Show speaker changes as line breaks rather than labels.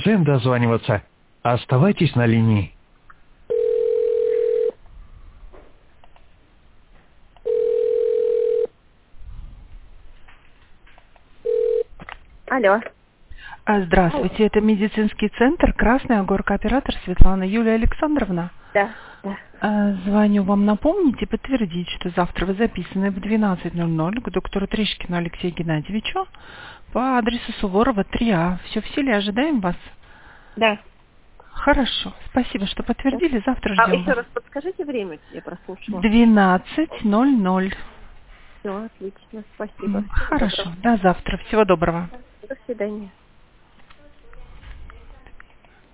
работаем дозваниваться. Оставайтесь на линии.
Алло.
Здравствуйте, это медицинский центр «Красная горка», оператор Светлана. Юлия Александровна.
Да, да.
Звоню вам напомнить и подтвердить, что завтра вы записаны в 12:00 к доктору Тришкину Алексею Геннадьевичу по адресу Суворова 3А. Все в силе, ожидаем вас?
Да.
Хорошо, спасибо, что подтвердили, завтра
А
ждем
еще
вас.
раз подскажите время, я прослушала.
12:00.
Все, отлично, спасибо.
Хорошо, до завтра, всего доброго.
До свидания.